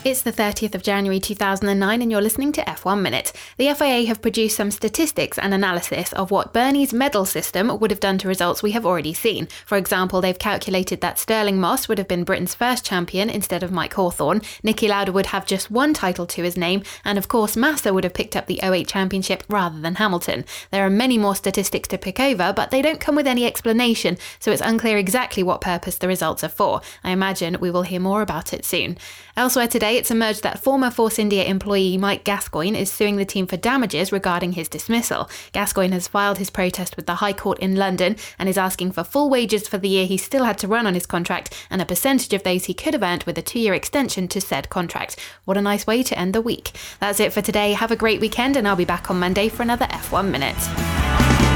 It's the 30th of January 2009 and you're listening to F1 Minute. The FIA have produced some statistics and analysis of what Bernie's medal system would have done to results we have already seen. For example, they've calculated that Stirling Moss would have been Britain's first champion instead of Mike Hawthorn, Niki Lauda would have just one title to his name, and of course Massa would have picked up the 08 championship rather than Hamilton. There are many more statistics to pick over, but they don't come with any explanation, so it's unclear exactly what purpose the results are for. I imagine we will hear more about it soon. Elsewhere today, it's emerged that former Force India employee Mike Gascoigne is suing the team for damages regarding his dismissal. Gascoigne has filed his protest with the High Court in London and is asking for full wages for the year he still had to run on his contract and a percentage of those he could have earned with a 2-year extension to said contract. What a nice way to end the week. That's it for today. Have a great weekend and I'll be back on Monday for another F1 Minute.